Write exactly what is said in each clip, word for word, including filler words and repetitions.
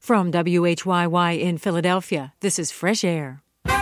From W H Y Y in Philadelphia, this is Fresh Air.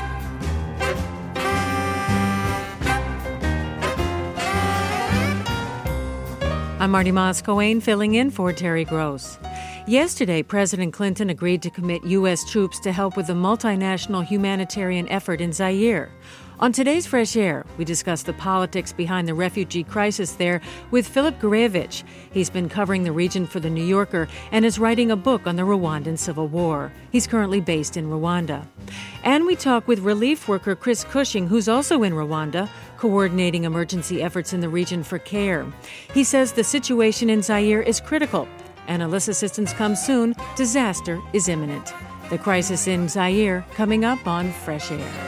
I'm Marty Moss-Coane, filling in for Terry Gross. Yesterday, President Clinton agreed to commit U S troops to help with the multinational humanitarian effort in Zaire. On today's Fresh Air, we discuss the politics behind the refugee crisis there with Philip Gurevich. He's been covering the region for The New Yorker and is writing a book on the Rwandan Civil War. He's currently based in Rwanda. And we talk with relief worker Chris Cushing, who's also in Rwanda, coordinating emergency efforts in the region for CARE. He says the situation in Zaire is critical. Analyst assistance comes soon. Disaster is imminent. The crisis in Zaire coming up on Fresh Air.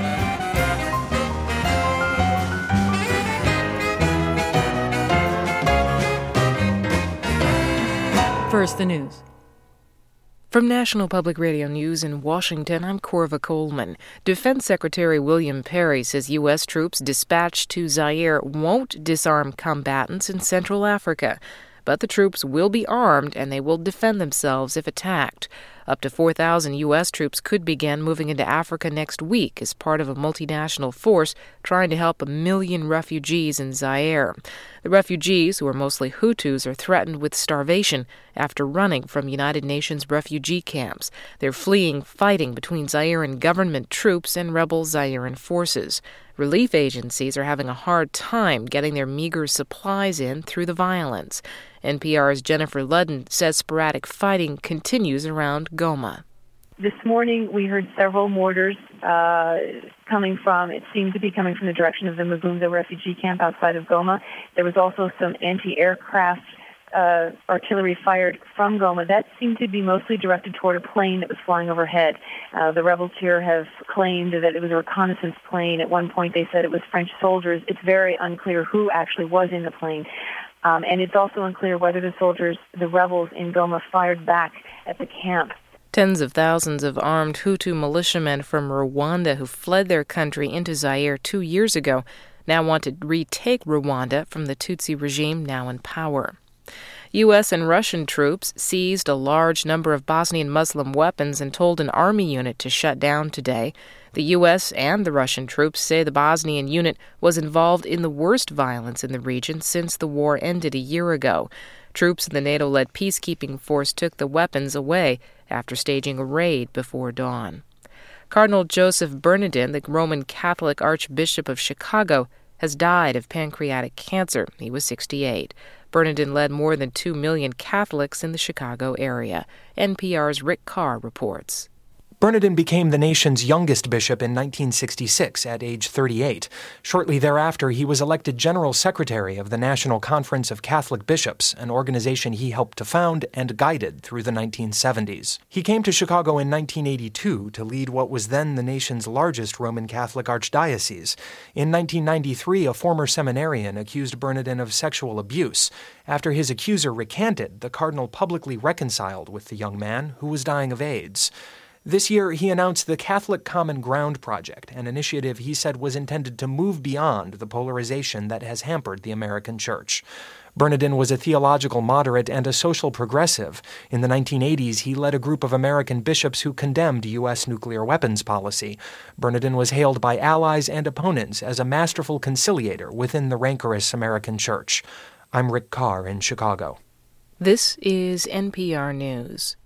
First, the news. From National Public Radio News in Washington, I'm Corva Coleman. Defense Secretary William Perry says U S troops dispatched to Zaire won't disarm combatants in Central Africa. But the troops will be armed and they will defend themselves if attacked. Up to four thousand U S troops could begin moving into Africa next week as part of a multinational force trying to help a million refugees in Zaire. The refugees, who are mostly Hutus, are threatened with starvation after running from United Nations refugee camps. They're fleeing fighting between Zairean government troops and rebel Zairean forces. Relief agencies are having a hard time getting their meager supplies in through the violence. N P R's Jennifer Ludden says sporadic fighting continues around Goma. This morning we heard several mortars uh, coming from, it seemed to be coming from the direction of the Mugunga refugee camp outside of Goma. There was also some anti-aircraft uh, artillery fired from Goma. That seemed to be mostly directed toward a plane that was flying overhead. Uh, the rebels here have claimed that it was a reconnaissance plane. At one point they said it was French soldiers. It's very unclear who actually was in the plane. Um, and it's also unclear whether the soldiers, the rebels in Goma, fired back at the camp. Tens of thousands of armed Hutu militiamen from Rwanda who fled their country into Zaire two years ago now want to retake Rwanda from the Tutsi regime now in power. U S and Russian troops seized a large number of Bosnian Muslim weapons and told an army unit to shut down today. The U S and the Russian troops say the Bosnian unit was involved in the worst violence in the region since the war ended a year ago. Troops in the NATO-led peacekeeping force took the weapons away after staging a raid before dawn. Cardinal Joseph Bernardin, the Roman Catholic Archbishop of Chicago, has died of pancreatic cancer. He was sixty-eight. Bernardin led more than two million Catholics in the Chicago area. N P R's Rick Carr reports. Bernardin became the nation's youngest bishop in nineteen sixty-six at age thirty-eight. Shortly thereafter, he was elected General Secretary of the National Conference of Catholic Bishops, an organization he helped to found and guided through the nineteen seventies. He came to Chicago in nineteen eighty-two to lead what was then the nation's largest Roman Catholic archdiocese. In nineteen ninety-three, a former seminarian accused Bernardin of sexual abuse. After his accuser recanted, the cardinal publicly reconciled with the young man, who was dying of AIDS. This year, he announced the Catholic Common Ground Project, an initiative he said was intended to move beyond the polarization that has hampered the American church. Bernardin was a theological moderate and a social progressive. In the nineteen eighties, he led a group of American bishops who condemned U S nuclear weapons policy. Bernardin was hailed by allies and opponents as a masterful conciliator within the rancorous American church. I'm Rick Carr in Chicago. This is N P R News.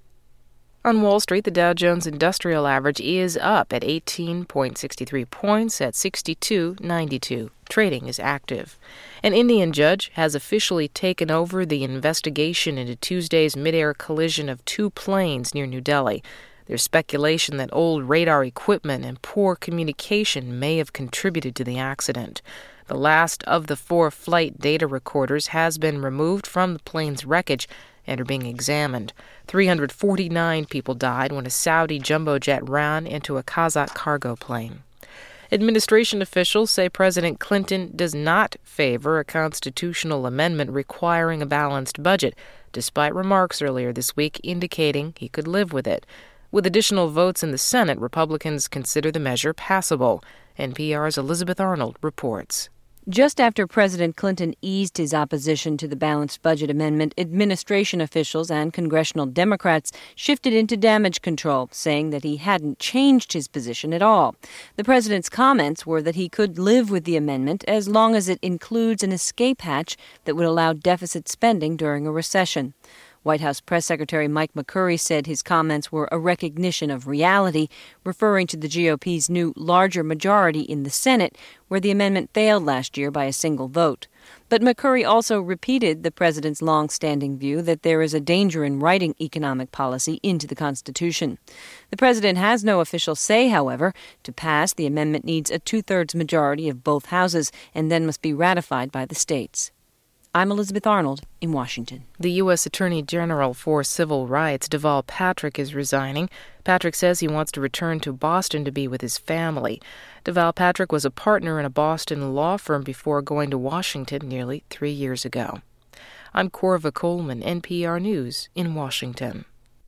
On Wall Street, the Dow Jones Industrial Average is up at eighteen point six three points at sixty-two ninety-two. Trading is active. An Indian judge has officially taken over the investigation into Tuesday's mid-air collision of two planes near New Delhi. There's speculation that old radar equipment and poor communication may have contributed to the accident. The last of the four flight data recorders has been removed from the plane's wreckage and are being examined. three hundred forty-nine people died when a Saudi jumbo jet ran into a Kazakh cargo plane. Administration officials say President Clinton does not favor a constitutional amendment requiring a balanced budget, despite remarks earlier this week indicating he could live with it. With additional votes in the Senate, Republicans consider the measure passable. N P R's Elizabeth Arnold reports. Just after President Clinton eased his opposition to the balanced budget amendment, administration officials and congressional Democrats shifted into damage control, saying that he hadn't changed his position at all. The president's comments were that he could live with the amendment as long as it includes an escape hatch that would allow deficit spending during a recession. White House Press Secretary Mike McCurry said his comments were a recognition of reality, referring to the G O P's new larger majority in the Senate, where the amendment failed last year by a single vote. But McCurry also repeated the president's long-standing view that there is a danger in writing economic policy into the Constitution. The president has no official say, however. To pass, the amendment needs a two-thirds majority of both houses and then must be ratified by the states. I'm Elizabeth Arnold in Washington. The U S Attorney General for Civil Rights, Deval Patrick, is resigning. Patrick says he wants to return to Boston to be with his family. Deval Patrick was a partner in a Boston law firm before going to Washington nearly three years ago. I'm Corva Coleman, N P R News in Washington.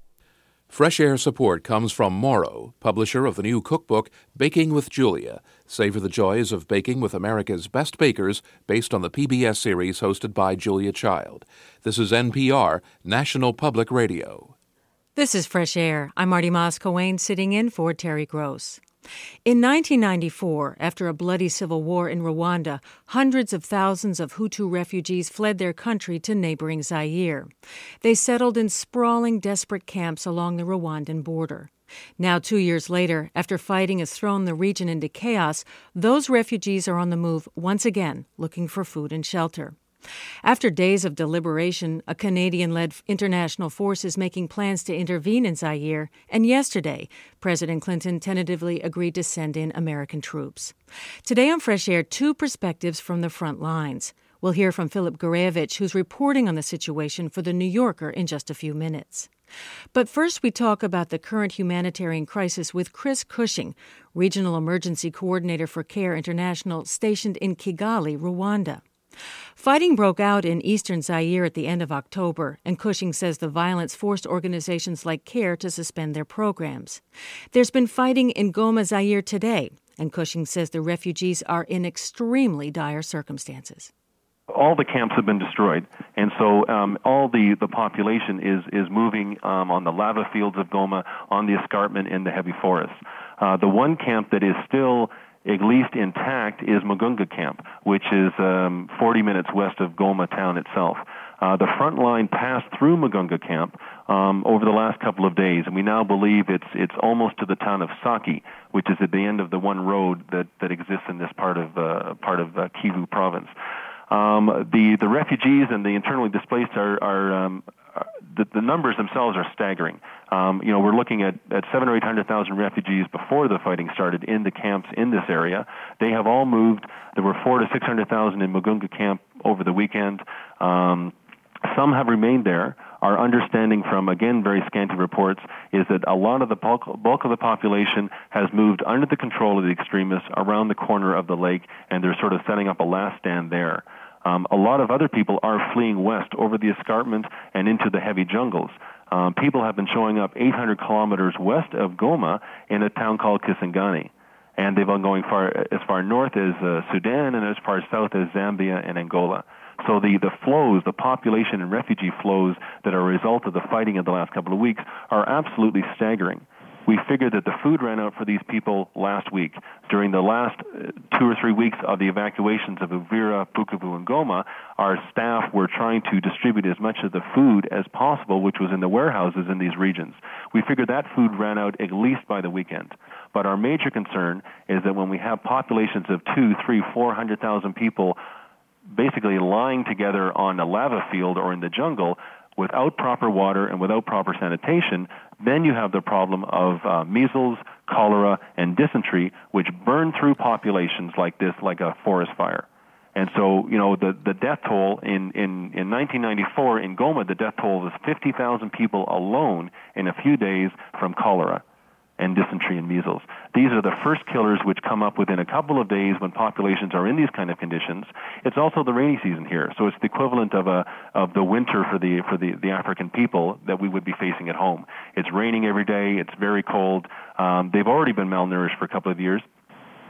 Fresh Air support comes from Moro, publisher of the new cookbook Baking with Julia. Savor the joys of baking with America's best bakers, based on the P B S series hosted by Julia Child. This is N P R, National Public Radio. This is Fresh Air. I'm Marty Moss-Coane, sitting in for Terry Gross. In nineteen ninety-four, after a bloody civil war in Rwanda, hundreds of thousands of Hutu refugees fled their country to neighboring Zaire. They settled in sprawling, desperate camps along the Rwandan border. Now, two years later, after fighting has thrown the region into chaos, those refugees are on the move once again, looking for food and shelter. After days of deliberation, a Canadian-led international force is making plans to intervene in Zaire, and yesterday, President Clinton tentatively agreed to send in American troops. Today on Fresh Air, two perspectives from the front lines. We'll hear from Philip Gurevich, who's reporting on the situation for The New Yorker in just a few minutes. But first, we talk about the current humanitarian crisis with Chris Cushing, Regional Emergency Coordinator for CARE International, stationed in Kigali, Rwanda. Fighting broke out in eastern Zaire at the end of October, and Cushing says the violence forced organizations like CARE to suspend their programs. There's been fighting in Goma, Zaire today, and Cushing says the refugees are in extremely dire circumstances. All the camps have been destroyed, and so um, all the, the population is, is moving um, on the lava fields of Goma, on the escarpment in the heavy forests. Uh, the one camp that is still at least intact is Mugunga Camp, which is um, forty minutes west of Goma town itself. Uh, the front line passed through Mugunga Camp um, over the last couple of days, and we now believe it's it's almost to the town of Saki, which is at the end of the one road that, that exists in this part of uh, part of uh, Kivu province. Um, the the refugees and the internally displaced are, are um, the, the numbers themselves are staggering. Um, you know, we're looking at, at seven or eight hundred thousand refugees before the fighting started in the camps in this area. They have all moved. There were four to six hundred thousand in Mugunga camp over the weekend. Um, some have remained there. Our understanding from, again, very scanty reports is that a lot of the bulk, bulk of the population has moved under the control of the extremists around the corner of the lake, and they're sort of setting up a last stand there. Um, a lot of other people are fleeing west over the escarpment and into the heavy jungles. Um, people have been showing up eight hundred kilometers west of Goma in a town called Kisangani. And they've been going far as far north as uh, Sudan and as far south as Zambia and Angola. So the, the flows, the population and refugee flows that are a result of the fighting of the last couple of weeks are absolutely staggering. We figured that the food ran out for these people last week. During the last two or three weeks of the evacuations of Uvira, Bukavu, and Goma, our staff were trying to distribute as much of the food as possible, which was in the warehouses in these regions. We figured that food ran out at least by the weekend. But our major concern is that when we have populations of two, three, four hundred thousand people basically lying together on a lava field or in the jungle, without proper water and without proper sanitation, then you have the problem of uh, measles, cholera, and dysentery, which burn through populations like this, like a forest fire. And so, you know, the, the death toll in, in, in nineteen ninety-four in Goma, the death toll was fifty thousand people alone in a few days from cholera and dysentery and measles. These are the first killers which come up within a couple of days when populations are in these kind of conditions. It's also the rainy season here, so it's the equivalent of a of the winter for the for the, the African people that we would be facing at home. It's raining every day. It's very cold. Um, they've already been malnourished for a couple of years.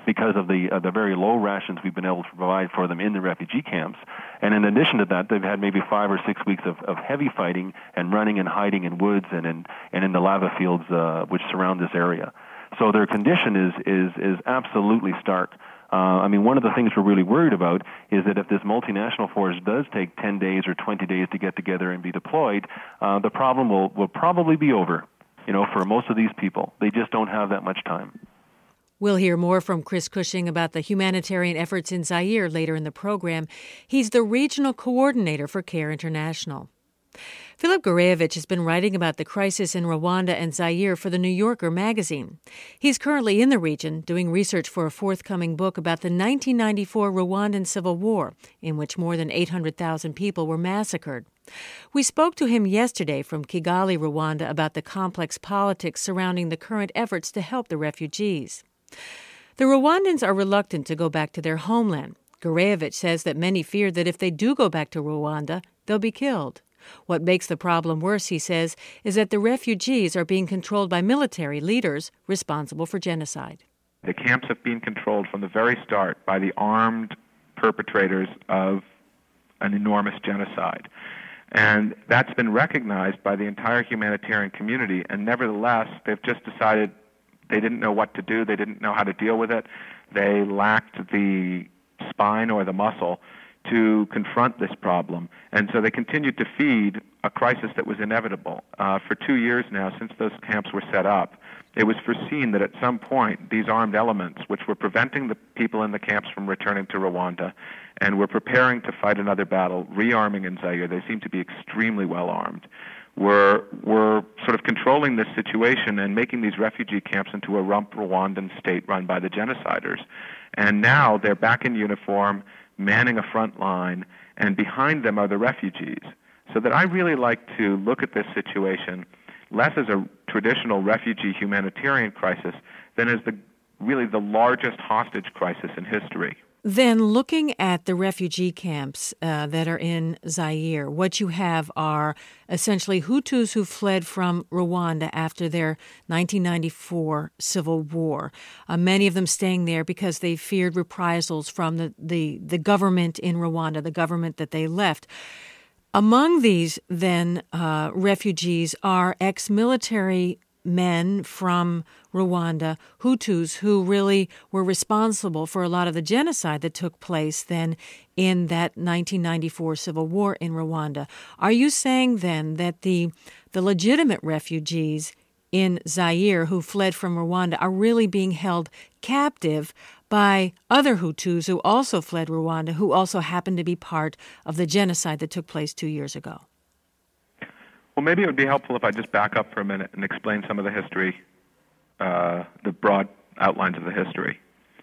because of the uh, the very low rations we've been able to provide for them in the refugee camps. And in addition to that, they've had maybe five or six weeks of, of heavy fighting and running and hiding in woods and in and in the lava fields uh, which surround this area. So their condition is is is absolutely stark. Uh, I mean, one of the things we're really worried about is that if this multinational force does take ten days or twenty days to get together and be deployed, uh, the problem will, will probably be over, you know, for most of these people. They just don't have that much time. We'll hear more from Chris Cushing about the humanitarian efforts in Zaire later in the program. He's the regional coordinator for CARE International. Philip Gareyevich has been writing about the crisis in Rwanda and Zaire for the New Yorker magazine. He's currently in the region doing research for a forthcoming book about the nineteen ninety-four Rwandan Civil War, in which more than eight hundred thousand people were massacred. We spoke to him yesterday from Kigali, Rwanda, about the complex politics surrounding the current efforts to help the refugees. The Rwandans are reluctant to go back to their homeland. Gareyevich says that many fear that if they do go back to Rwanda, they'll be killed. What makes the problem worse, he says, is that the refugees are being controlled by military leaders responsible for genocide. The camps have been controlled from the very start by the armed perpetrators of an enormous genocide. And that's been recognized by the entire humanitarian community, and nevertheless, they've just decided they didn't know what to do, they didn't know how to deal with it, they lacked the spine or the muscle to confront this problem. And so they continued to feed a crisis that was inevitable. Uh, for two years now, since those camps were set up, it was foreseen that at some point these armed elements, which were preventing the people in the camps from returning to Rwanda and were preparing to fight another battle, rearming in Zaire, they seem to be extremely well armed, were, were sort of controlling this situation and making these refugee camps into a rump Rwandan state run by the genociders. And now they're back in uniform, manning a front line, and behind them are the refugees. So that I really like to look at this situation less as a traditional refugee humanitarian crisis than as the really the largest hostage crisis in history. Then looking at the refugee camps uh, that are in Zaire, what you have are essentially Hutus who fled from Rwanda after their nineteen ninety-four civil war, uh, many of them staying there because they feared reprisals from the, the, the government in Rwanda, the government that they left. Among these, then, uh, refugees are ex-military men from Rwanda, Hutus, who really were responsible for a lot of the genocide that took place then in that nineteen ninety-four civil war in Rwanda. Are you saying then that the the legitimate refugees in Zaire who fled from Rwanda are really being held captive by other Hutus who also fled Rwanda, who also happened to be part of the genocide that took place two years ago? Well, maybe it would be helpful if I just back up for a minute and explain some of the history, uh, the broad outlines of the history.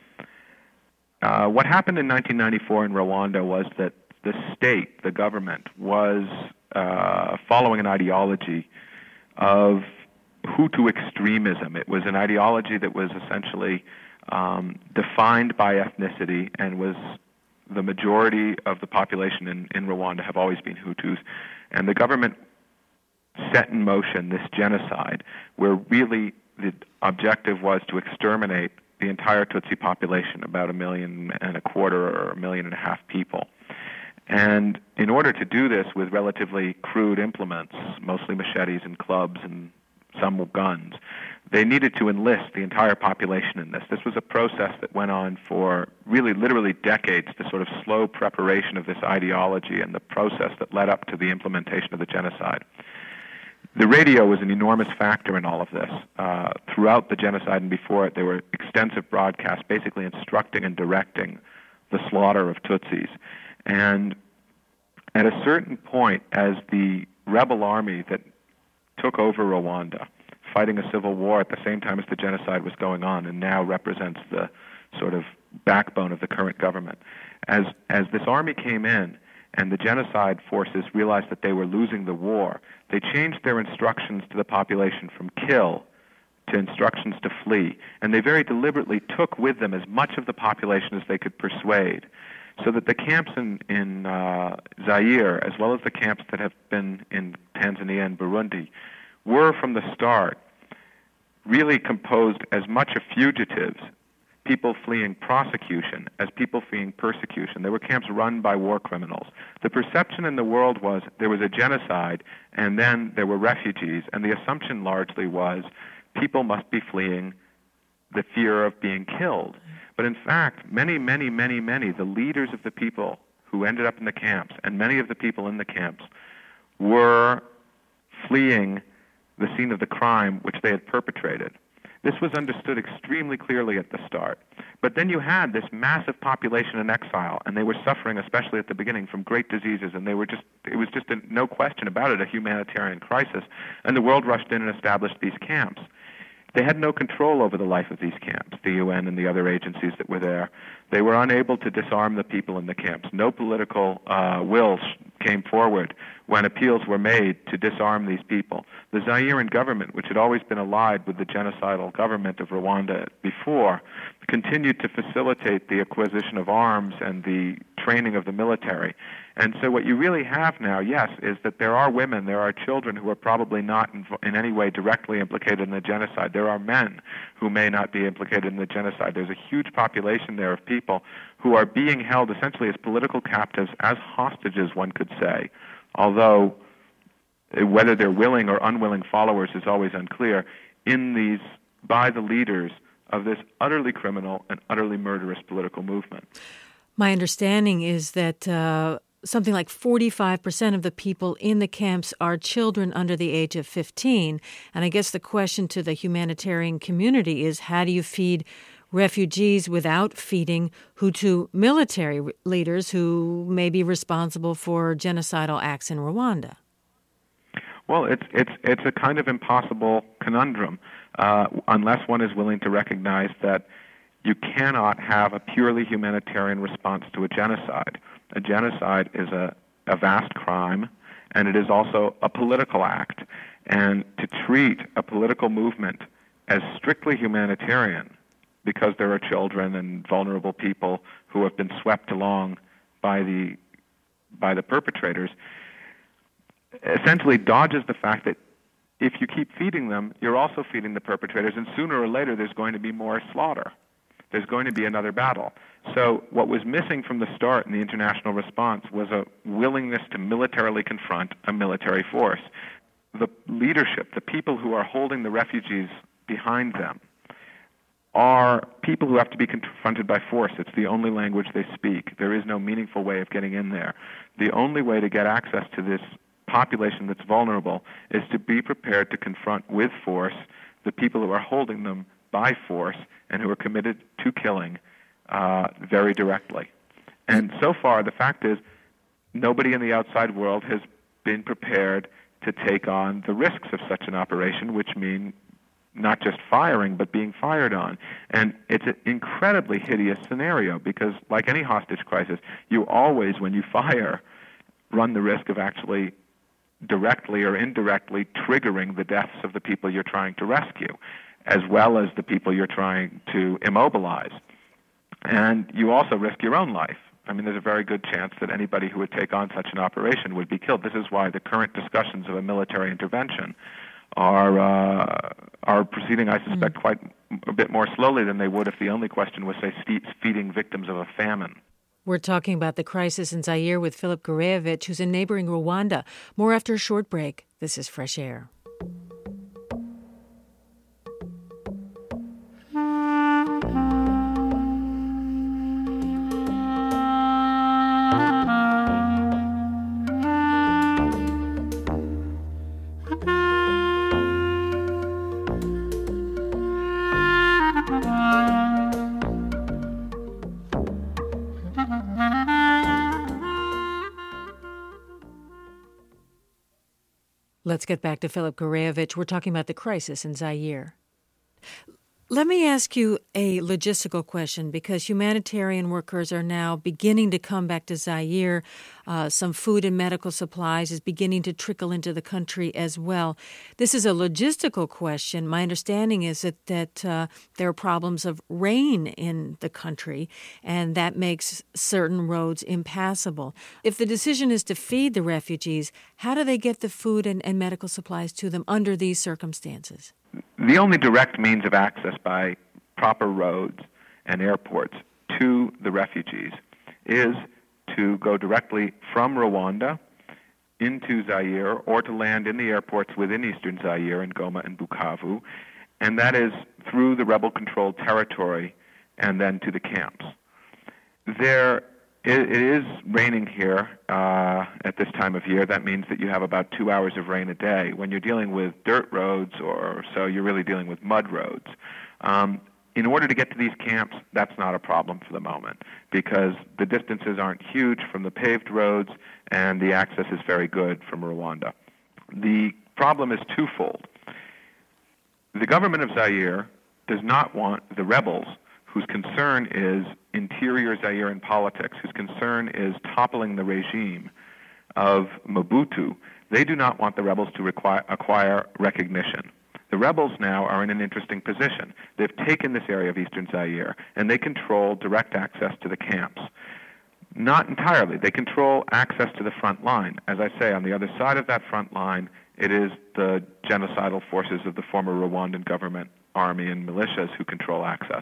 Uh, what happened in nineteen ninety-four in Rwanda was that the state, the government, was uh, following an ideology of Hutu extremism. It was an ideology that was essentially um, defined by ethnicity and was the majority of the population in, in Rwanda have always been Hutus. And the government set in motion this genocide where really the objective was to exterminate the entire Tutsi population, about a million and a quarter or a million and a half people. And in order to do this with relatively crude implements, mostly machetes and clubs and some guns, they needed to enlist the entire population in this. This was a process that went on for really literally decades, the sort of slow preparation of this ideology and the process that led up to the implementation of the genocide. The radio was an enormous factor in all of this. Uh, throughout the genocide and before it, there were extensive broadcasts basically instructing and directing the slaughter of Tutsis. And at a certain point, as the rebel army that took over Rwanda, fighting a civil war at the same time as the genocide was going on and now represents the sort of backbone of the current government, as, as this army came in, and the genocide forces realized that they were losing the war, they changed their instructions to the population from kill to instructions to flee. And they very deliberately took with them as much of the population as they could persuade, so that the camps in, in uh, Zaire, as well as the camps that have been in Tanzania and Burundi, were from the start really composed as much of fugitives, people fleeing prosecution as people fleeing persecution. They were camps run by war criminals. The perception in the world was there was a genocide, and then there were refugees, and the assumption largely was people must be fleeing the fear of being killed. But in fact, many, many, many, many, the leaders of the people who ended up in the camps, and many of the people in the camps, were fleeing the scene of the crime which they had perpetrated. This was understood extremely clearly at the start. But then you had this massive population in exile, and they were suffering, especially at the beginning, from great diseases, and they were just, it was just a, no question about it, a humanitarian crisis. And the world rushed in and established these camps. They had no control over the life of these camps, the U N and the other agencies that were there. They were unable to disarm the people in the camps. No political uh, will came forward when appeals were made to disarm these people. The Zairean government, which had always been allied with the genocidal government of Rwanda before, continued to facilitate the acquisition of arms and the training of the military. And so what you really have now, yes, is that there are women, there are children who are probably not in, in any way directly implicated in the genocide. There are men who may not be implicated in the genocide. There's a huge population there of people who are being held essentially as political captives, as hostages, one could say, although whether they're willing or unwilling followers is always unclear, in these, by the leaders of this utterly criminal and utterly murderous political movement. My understanding is that uh, something like forty-five percent of the people in the camps are children under the age of fifteen. And I guess the question to the humanitarian community is, how do you feed refugees without feeding Hutu military leaders who may be responsible for genocidal acts in Rwanda? Well, it's it's it's a kind of impossible conundrum uh, unless one is willing to recognize that you cannot have a purely humanitarian response to a genocide. A genocide is a, a vast crime, and it is also a political act. And to treat a political movement as strictly humanitarian, because there are children and vulnerable people who have been swept along by the by the perpetrators, essentially dodges the fact that if you keep feeding them, you're also feeding the perpetrators, and sooner or later there's going to be more slaughter. There's going to be another battle. So what was missing from the start in the international response was a willingness to militarily confront a military force. The leadership, the people who are holding the refugees behind them, are people who have to be confronted by force. It's the only language they speak. There is no meaningful way of getting in there. The only way to get access to this population that's vulnerable is to be prepared to confront with force the people who are holding them by force and who are committed to killing uh, very directly. And so far, the fact is, nobody in the outside world has been prepared to take on the risks of such an operation, which mean not just firing, but being fired on. And it's an incredibly hideous scenario because, like any hostage crisis, you always, when you fire, run the risk of actually directly or indirectly triggering the deaths of the people you're trying to rescue, as well as the people you're trying to immobilize. And you also risk your own life. I mean, there's a very good chance that anybody who would take on such an operation would be killed. This is why the current discussions of a military intervention are uh, are proceeding, I suspect, mm. quite a bit more slowly than they would if the only question was, say, feeding victims of a famine. We're talking about the crisis in Zaire with Philip Gareyevich, who's in neighboring Rwanda. More after a short break. This is Fresh Air. Let's get back to Philip Gareyevich. We're talking about the crisis in Zaire. Let me ask you a logistical question, because humanitarian workers are now beginning to come back to Zaire. Uh, some food and medical supplies is beginning to trickle into the country as well. This is a logistical question. My understanding is that, that uh, there are problems of rain in the country, and that makes certain roads impassable. If the decision is to feed the refugees, how do they get the food and, and medical supplies to them under these circumstances? The only direct means of access by proper roads and airports to the refugees is to go directly from Rwanda into Zaire or to land in the airports within eastern Zaire in Goma and Bukavu, and that is through the rebel-controlled territory and then to the camps. There, it, it is raining here uh, at this time of year. That means that you have about two hours of rain a day. When you're dealing with dirt roads or so, you're really dealing with mud roads. Um, in order to get to these camps, that's not a problem for the moment because the distances aren't huge from the paved roads and the access is very good from Rwanda. The problem is twofold. The government of Zaire does not want the rebels, whose concern is interior Zairean politics, whose concern is toppling the regime of Mobutu. They do not want the rebels to require, acquire recognition. The rebels now are in an interesting position. They've taken this area of eastern Zaire, and they control direct access to the camps. Not entirely. They control access to the front line. As I say, on the other side of that front line, it is the genocidal forces of the former Rwandan government, army, and militias who control access.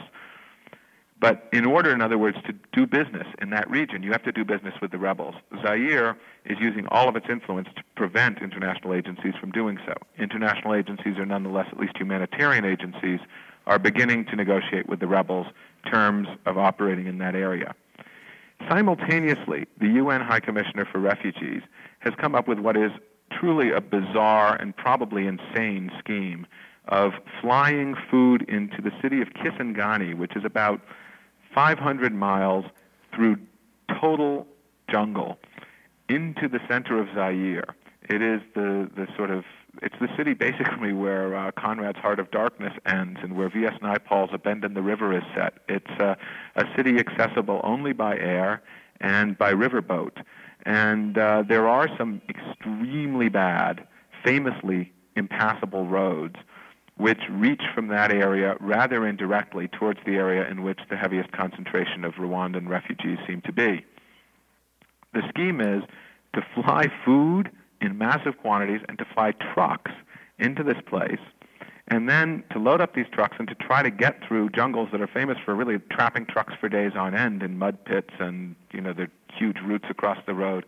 But in order, in other words, to do business in that region, you have to do business with the rebels. Zaire is using all of its influence to prevent international agencies from doing so. International agencies are nonetheless, at least humanitarian agencies, are beginning to negotiate with the rebels terms of operating in that area. Simultaneously, the U N High Commissioner for Refugees has come up with what is truly a bizarre and probably insane scheme of flying food into the city of Kisangani, which is about five hundred miles through total jungle into the center of Zaire. It is the, the sort of, it's the city basically where uh, Conrad's Heart of Darkness ends and where V S Naipaul's A Bend in the River is set. It's uh, a city accessible only by air and by riverboat. And uh, there are some extremely bad, famously impassable roads which reach from that area rather indirectly towards the area in which the heaviest concentration of Rwandan refugees seem to be. The scheme is to fly food in massive quantities and to fly trucks into this place, and then to load up these trucks and to try to get through jungles that are famous for really trapping trucks for days on end in mud pits and, you know, the huge routes across the road.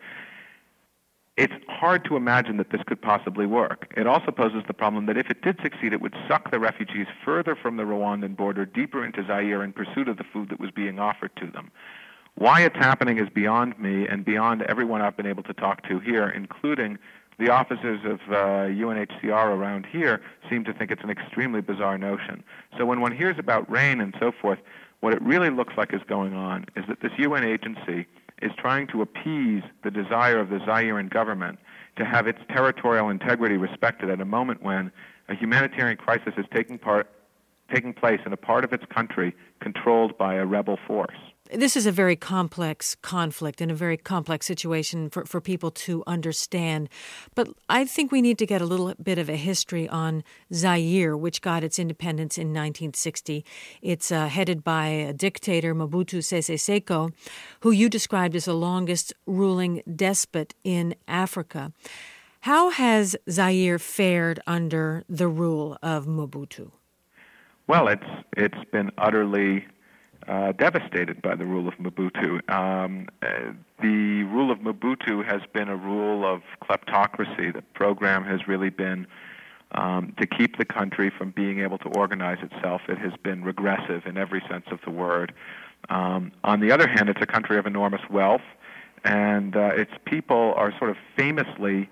It's hard to imagine that this could possibly work. It also poses the problem that if it did succeed, it would suck the refugees further from the Rwandan border, deeper into Zaire in pursuit of the food that was being offered to them. Why it's happening is beyond me and beyond everyone I've been able to talk to here, including the officers of uh, U N H C R around here seem to think it's an extremely bizarre notion. So when one hears about rain and so forth, what it really looks like is going on is that this U N agency is trying to appease the desire of the Zairean government to have its territorial integrity respected at a moment when a humanitarian crisis is taking part, taking place in a part of its country controlled by a rebel force. This is a very complex conflict and a very complex situation for, for people to understand. But I think we need to get a little bit of a history on Zaire, which got its independence in nineteen sixty. It's uh, headed by a dictator, Mobutu Sese Seko, who you described as the longest ruling despot in Africa. How has Zaire fared under the rule of Mobutu? Well, it's it's been utterly Uh, devastated by the rule of Mobutu. Um, uh, the rule of Mobutu has been a rule of kleptocracy. The program has really been um, to keep the country from being able to organize itself. It has been regressive in every sense of the word. Um, on the other hand, it's a country of enormous wealth, and uh, its people are sort of famously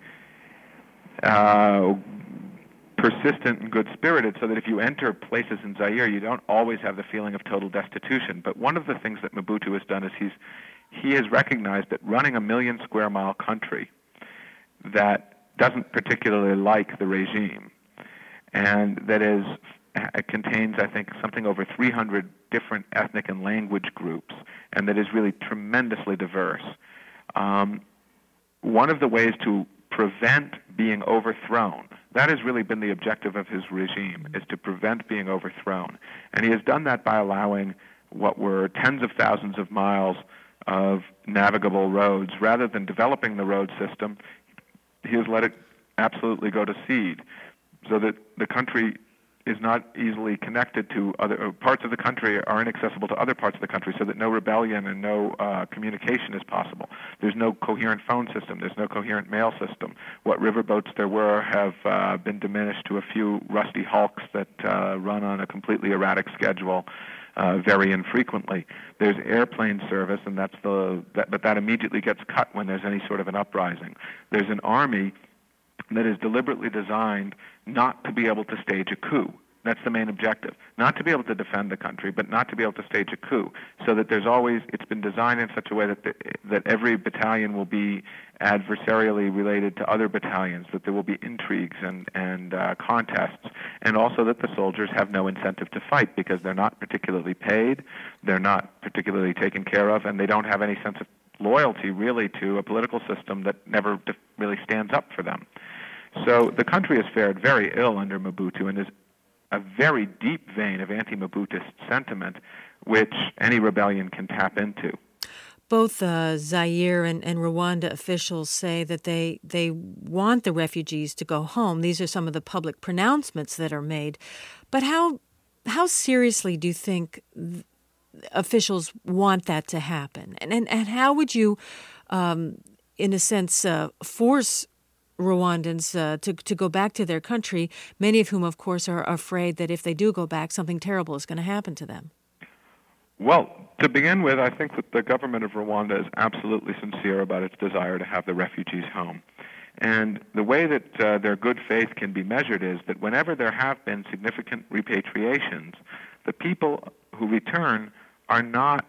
uh, persistent and good-spirited, so that if you enter places in Zaire, you don't always have the feeling of total destitution. But one of the things that Mobutu has done is he's he has recognized that running a million square mile country that doesn't particularly like the regime, and that is it contains, I think, something over three hundred different ethnic and language groups, and that is really tremendously diverse. Um, one of the ways to prevent being overthrown, that has really been the objective of his regime, is to prevent being overthrown. And he has done that by allowing what were tens of thousands of miles of navigable roads. Rather than developing the road system, he has let it absolutely go to seed, so that the country is not easily connected to other parts of the country, are inaccessible to other parts of the country, so that no rebellion and no uh, communication is possible. There's no coherent phone system. There's no coherent mail system. What riverboats there were have uh, been diminished to a few rusty hulks that uh, run on a completely erratic schedule uh, very infrequently. There's airplane service, and that's the that, but that immediately gets cut when there's any sort of an uprising. There's an army that is deliberately designed not to be able to stage a coup. That's the main objective. Not to be able to defend the country, but not to be able to stage a coup. So that there's always, it's been designed in such a way that the, that every battalion will be adversarially related to other battalions, that there will be intrigues and, and uh, contests, and also that the soldiers have no incentive to fight because they're not particularly paid, they're not particularly taken care of, and they don't have any sense of loyalty really to a political system that never de- really stands up for them. So the country has fared very ill under Mobutu, and there's a very deep vein of anti-Mobutist sentiment which any rebellion can tap into. Both uh, Zaire and, and Rwanda officials say that they they want the refugees to go home. These are some of the public pronouncements that are made. But how how seriously do you think th- officials want that to happen? And and, and how would you, um, in a sense, uh, force Rwandans uh, to to go back to their country, many of whom, of course, are afraid that if they do go back, something terrible is going to happen to them? Well, to begin with, I think that the government of Rwanda is absolutely sincere about its desire to have the refugees home. And the way that uh, their good faith can be measured is that whenever there have been significant repatriations, the people who return are not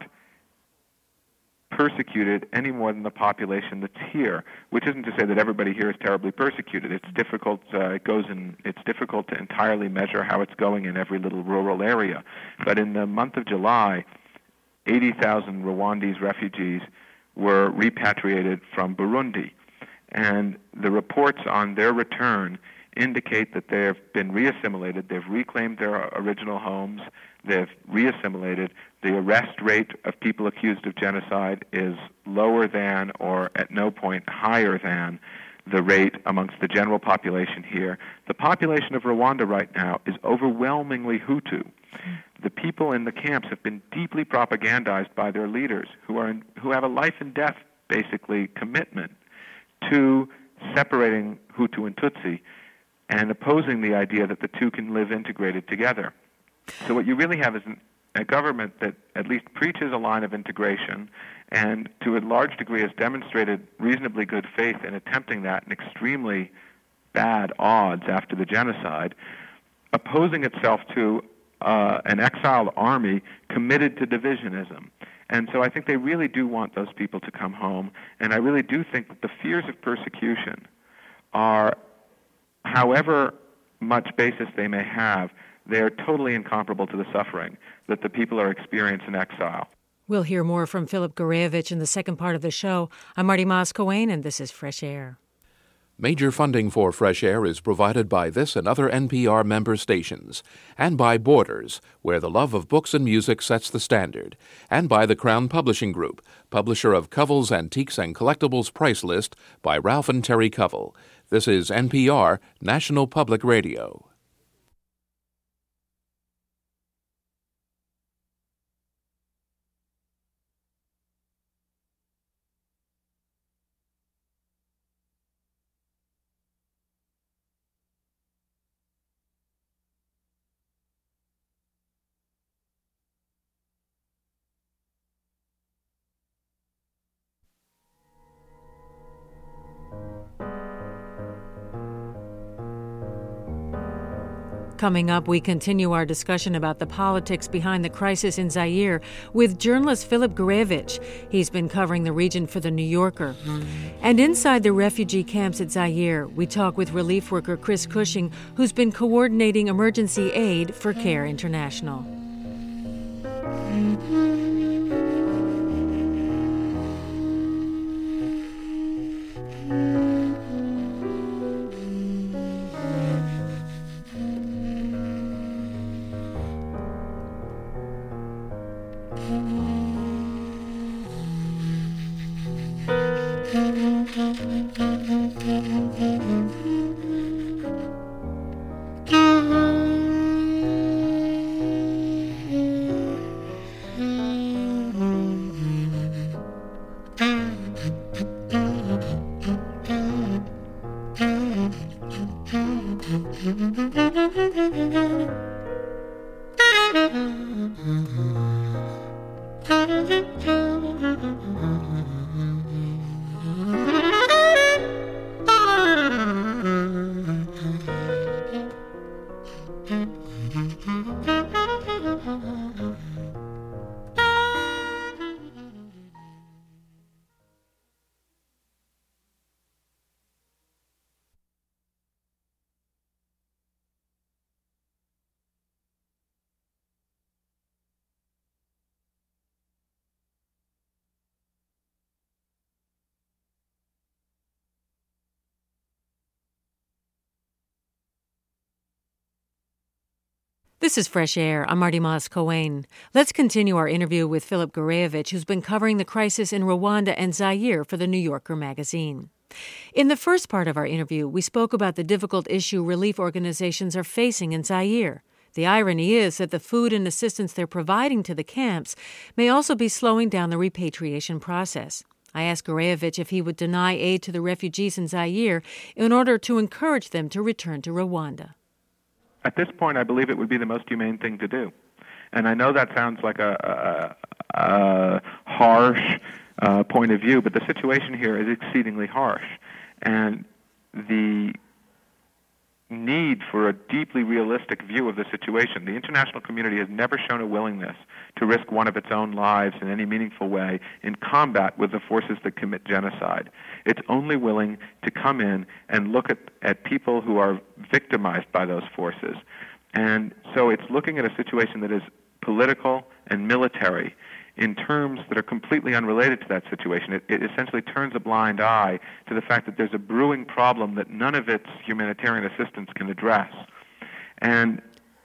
persecuted any more than the population that's here, which isn't to say that everybody here is terribly persecuted. It's difficult. Uh, it goes in. It's difficult to entirely measure how it's going in every little rural area. But in the month of July, eighty thousand Rwandese refugees were repatriated from Burundi, and the reports on their return indicate that they have been reassimilated. They've reclaimed their original homes. They've reassimilated. The arrest rate of people accused of genocide is lower than, or at no point higher than, the rate amongst the general population here. The population of Rwanda right now is overwhelmingly Hutu. The people in the camps have been deeply propagandized by their leaders, who are in, who have a life and death, basically, commitment to separating Hutu and Tutsi and opposing the idea that the two can live integrated together. So what you really have is an, a government that at least preaches a line of integration and to a large degree has demonstrated reasonably good faith in attempting that in extremely bad odds after the genocide, opposing itself to uh, an exiled army committed to divisionism. And so I think they really do want those people to come home, and I really do think that the fears of persecution are, however much basis they may have, they are totally incomparable to the suffering that the people are experiencing in exile. We'll hear more from Philip Garevich in the second part of the show. I'm Marty Moss-Coane, and this is Fresh Air. Major funding for Fresh Air is provided by this and other N P R member stations, and by Borders, where the love of books and music sets the standard, and by the Crown Publishing Group, publisher of Covell's Antiques and Collectibles Price List by Ralph and Terry Covell. This is N P R, National Public Radio. Coming up, we continue our discussion about the politics behind the crisis in Zaire with journalist Philip Garevich. He's been covering the region for The New Yorker. And inside the refugee camps at Zaire, we talk with relief worker Chris Cushing, who's been coordinating emergency aid for CARE International. This is Fresh Air. I'm Marty Moss-Coane. Let's continue our interview with Filip Gurevich, who's been covering the crisis in Rwanda and Zaire for the New Yorker magazine. In the first part of our interview, we spoke about the difficult issue relief organizations are facing in Zaire. The irony is that the food and assistance they're providing to the camps may also be slowing down the repatriation process. I asked Gurevich if he would deny aid to the refugees in Zaire in order to encourage them to return to Rwanda. At this point, I believe it would be the most humane thing to do. And I know that sounds like a, a, a harsh uh, point of view, but the situation here is exceedingly harsh. And the need for a deeply realistic view of the situation. The international community has never shown a willingness to risk one of its own lives in any meaningful way in combat with the forces that commit genocide. It's only willing to come in and look at, at people who are victimized by those forces. And so it's looking at a situation that is political and military in terms that are completely unrelated to that situation. It, it essentially turns a blind eye to the fact that there's a brewing problem that none of its humanitarian assistance can address. And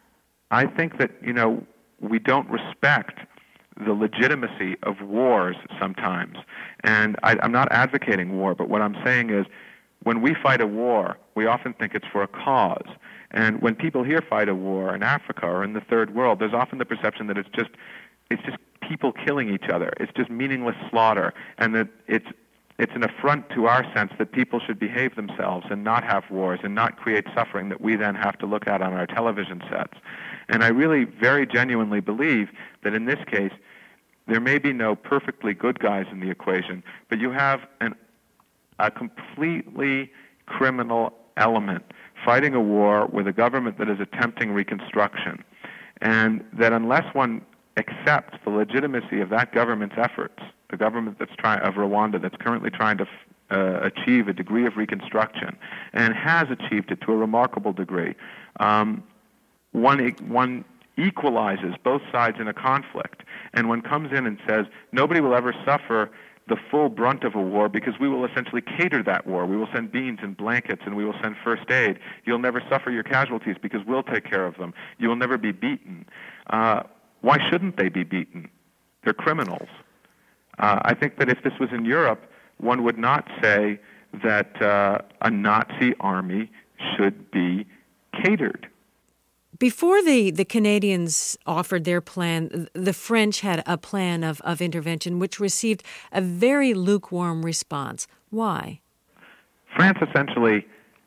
I think that, you know, we don't respect the legitimacy of wars sometimes. And I, I'm not advocating war, but what I'm saying is when we fight a war, we often think it's for a cause. And when people here fight a war in Africa or in the third world, there's often the perception that it's just it's just people killing each other. It's just meaningless slaughter, and that it's it's an affront to our sense that people should behave themselves and not have wars and not create suffering that we then have to look at on our television sets. And I really very genuinely believe that in this case, there may be no perfectly good guys in the equation, but you have an, a completely criminal element fighting a war with a government that is attempting reconstruction. And that unless one accepts the legitimacy of that government's efforts, the government that's trying of Rwanda that's currently trying to uh, achieve a degree of reconstruction and has achieved it to a remarkable degree, um, one one equalizes both sides in a conflict, and one comes in and says nobody will ever suffer the full brunt of a war because we will essentially cater that war. We will send beans and blankets and we will send first aid. You'll never suffer your casualties because we'll take care of them. You will never be beaten. Uh, why shouldn't they be beaten? They're criminals. Uh, I think that if this was in Europe, one would not say that uh, a Nazi army should be catered. Before the, the Canadians offered their plan, the French had a plan of, of intervention which received a very lukewarm response. Why? France essentially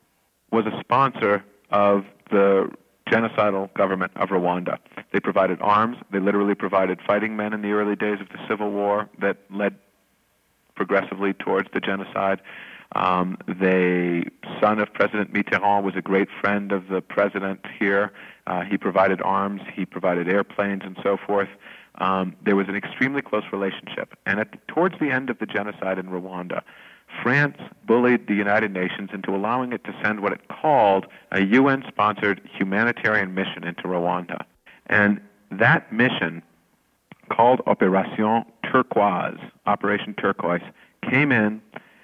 was a sponsor of the genocidal government of Rwanda. They provided arms. They literally provided fighting men in the early days of the Civil War that led progressively towards the genocide. Um, the son of President Mitterrand was a great friend of the president here. Uh, he provided arms, he provided airplanes, and so forth. Um, there was an extremely close relationship. And at the, towards the end of the genocide in Rwanda, France bullied the United Nations into allowing it to send what it called a U N-sponsored humanitarian mission into Rwanda. And that mission, called Opération Turquoise, Operation Turquoise, came in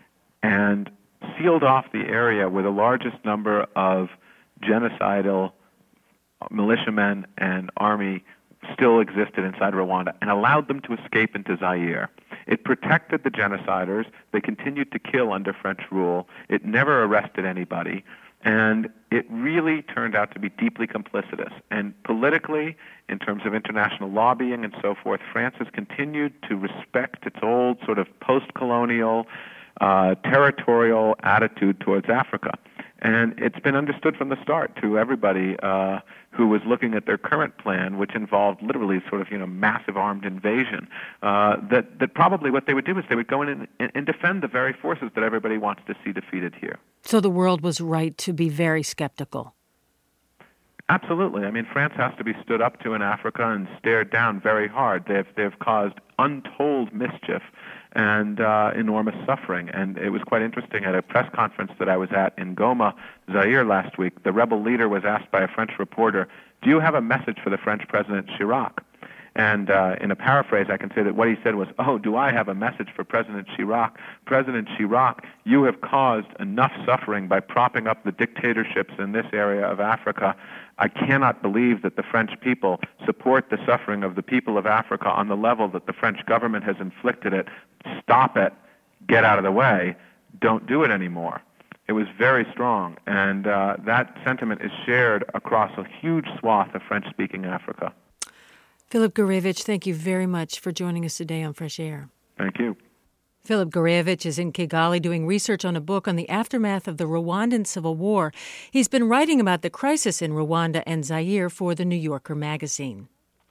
and sealed off the area where the largest number of genocidal militiamen and army still existed inside Rwanda and allowed them to escape into Zaire. It protected the genociders. They continued to kill under French rule. It never arrested anybody. And it really turned out to be deeply complicitous. And politically, in terms of international lobbying and so forth, France has continued to respect its old sort of post-colonial Uh, territorial attitude towards Africa. And it's been understood from the start to everybody uh, who was looking at their current plan, which involved literally sort of, you know, massive armed invasion, uh, that, that probably what they would do is they would go in and, and defend the very forces that everybody wants to see defeated here. So the world was right to be very skeptical. Absolutely. I mean, France has to be stood up to in Africa and stared down very hard. They've, they've caused untold mischief and uh, enormous suffering. And it was quite interesting at a press conference that I was at in Goma, Zaire last week. The rebel leader was asked by a French reporter, "Do you have a message for the French President Chirac?" And uh, in a paraphrase, I can say that what he said was, "Oh, do I have a message for President Chirac? President Chirac, you have caused enough suffering by propping up the dictatorships in this area of Africa. I cannot believe that the French people support the suffering of the people of Africa on the level that the French government has inflicted it. Stop it. Get out of the way. Don't do it anymore." It was very strong, and uh, that sentiment is shared across a huge swath of French-speaking Africa. Philip Gurevich, thank you very much for joining us today on Fresh Air. Thank you. Philip Gurevich is in Kigali doing research on a book on the aftermath of the Rwandan Civil War. He's been writing about the crisis in Rwanda and Zaire for The New Yorker magazine.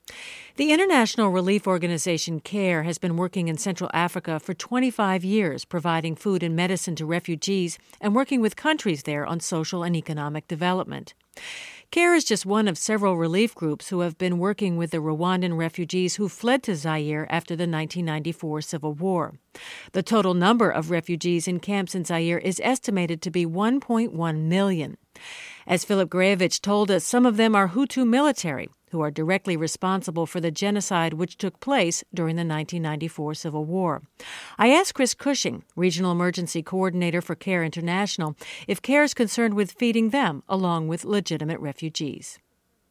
The international relief organization CARE has been working in Central Africa for twenty-five years, providing food and medicine to refugees and working with countries there on social and economic development. CARE is just one of several relief groups who have been working with the Rwandan refugees who fled to Zaire after the nineteen ninety-four Civil War. The total number of refugees in camps in Zaire is estimated to be one point one million. As Philip Gurevich told us, some of them are Hutu military, who are directly responsible for the genocide which took place during the nineteen ninety-four Civil War. I asked Chris Cushing, Regional Emergency Coordinator for CARE International, if CARE is concerned with feeding them along with legitimate refugees.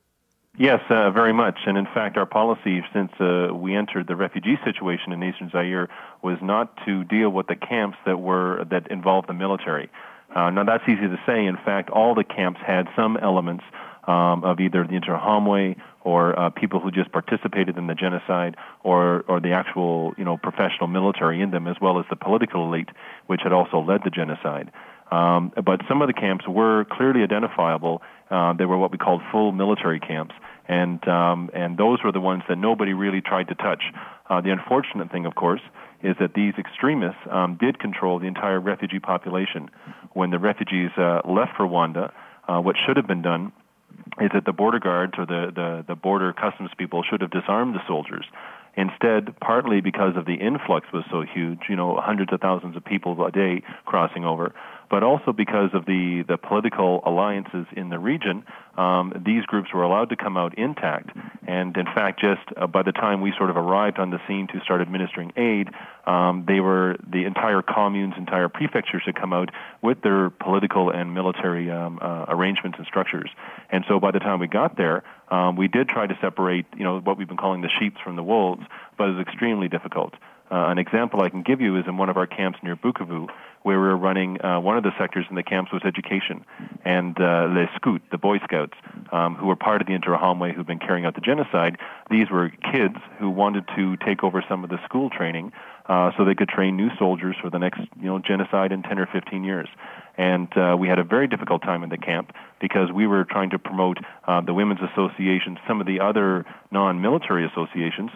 Yes, uh, very much. And in fact, our policy since uh, we entered the refugee situation in Eastern Zaire was not to deal with the camps that were that involved the military. Uh, now, that's easy to say. In fact, all the camps had some elements Um, of either the Interahamwe or uh, people who just participated in the genocide, or or the actual, you know, professional military in them, as well as the political elite, which had also led the genocide. Um, but some of the camps were clearly identifiable. Uh, they were what we called full military camps, and um, and those were the ones that nobody really tried to touch. Uh, the unfortunate thing, of course, is that these extremists um, did control the entire refugee population. When the refugees uh, left Rwanda, uh, what should have been done is that the border guards or the, the, the border customs people should have disarmed the soldiers. Instead, partly because of the influx was so huge, you know, hundreds of thousands of people a day crossing over, but also because of the, the political alliances in the region, um, these groups were allowed to come out intact. And in fact, just uh, by the time we sort of arrived on the scene to start administering aid, um, they were the entire communes, entire prefectures had come out with their political and military um, uh, arrangements and structures. And so by the time we got there, um, we did try to separate, you know, what we've been calling the sheep from the wolves, but it was extremely difficult. Uh, an example I can give you is in one of our camps near Bukavu, where we were running, uh, one of the sectors in the camps was education. And uh, Les Scouts, the Boy Scouts, um, who were part of the Interahamwe who've been carrying out the genocide, these were kids who wanted to take over some of the school training uh, so they could train new soldiers for the next, you know, genocide in ten or fifteen years. And uh, we had a very difficult time in the camp because we were trying to promote uh, the women's associations, some of the other non-military associations,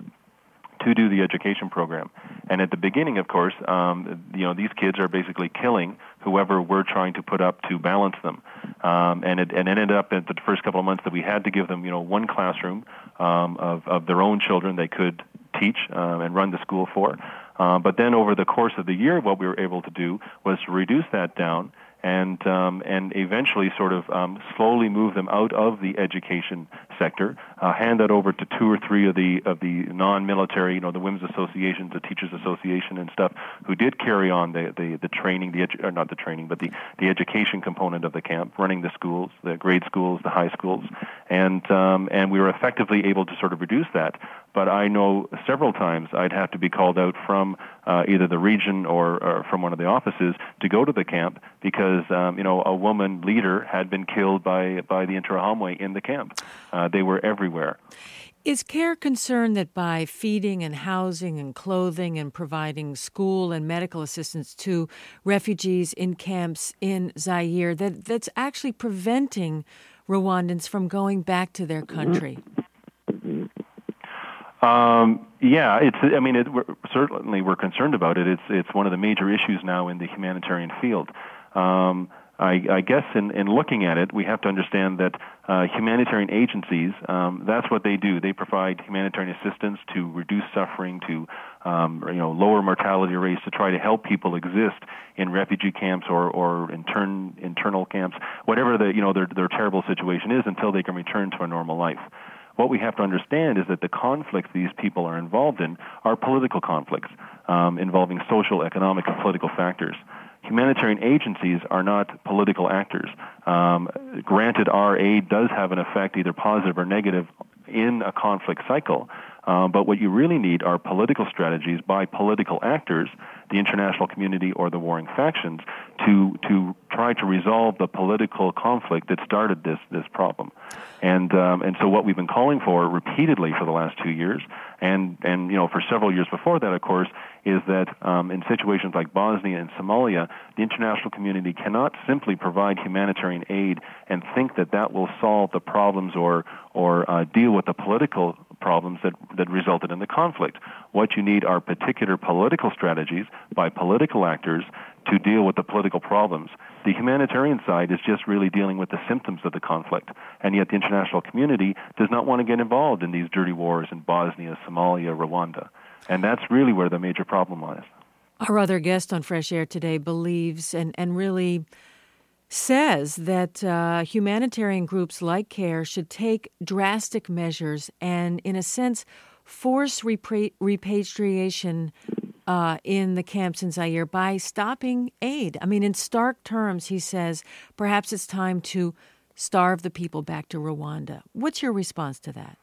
to do the education program. And at the beginning, of course, um, you know, these kids are basically killing whoever we're trying to put up to balance them. Um, and it and it ended up at the first couple of months that we had to give them, you know, one classroom um, of, of their own children they could teach um, and run the school for. Uh, but then over the course of the year, what we were able to do was to reduce that down and um, and eventually sort of um, slowly move them out of the education sector, uh, hand that over to two or three of the of the non-military, you know, the women's associations, the teachers association and stuff, who did carry on the the, the training, the edu- or not the training, but the, the education component of the camp, running the schools, the grade schools, the high schools, and um, and we were effectively able to sort of reduce that. But I know several times I'd have to be called out from uh, either the region or, or from one of the offices to go to the camp because, um, you know, a woman leader had been killed by, by the Interahamwe in the camp. Uh, they were everywhere. Is CARE concerned that by feeding and housing and clothing and providing school and medical assistance to refugees in camps in Zaire, that that's actually preventing Rwandans from going back to their country? Um, yeah, it's. I mean, it, we're, certainly we're concerned about it. It's it's one of the major issues now in the humanitarian field. Um, I, I guess in, in looking at it, we have to understand that uh, humanitarian agencies, um, that's what they do. They provide humanitarian assistance to reduce suffering, to um, you know, lower mortality rates, to try to help people exist in refugee camps or or intern, internal camps, whatever the you know their their terrible situation is, until they can return to a normal life. what we have to understand is that the conflicts these people are involved in are political conflicts um, involving social, economic, and political factors. Humanitarian agencies are not political actors. Um, granted, our aid does have an effect, either positive or negative, in a conflict cycle. Um, but what you really need are political strategies by political actors, the international community or the warring factions, to to try to resolve the political conflict that started this this problem. And um, and so what we've been calling for repeatedly for the last two years, and and you know for several years before that, of course, is that um, in situations like Bosnia and Somalia, the international community cannot simply provide humanitarian aid and think that that will solve the problems or or uh, deal with the political problems that, that resulted in the conflict. What you need are particular political strategies by political actors to deal with the political problems. The humanitarian side is just really dealing with the symptoms of the conflict, and yet the international community does not want to get involved in these dirty wars in Bosnia, Somalia, Rwanda. And that's really where the major problem lies. Our other guest on Fresh Air today believes and, and really says that uh, humanitarian groups like CARE should take drastic measures and, in a sense, force repra- repatriation uh, in the camps in Zaire by stopping aid. I mean, in stark terms, he says, perhaps it's time to starve the people back to Rwanda. What's your response to that?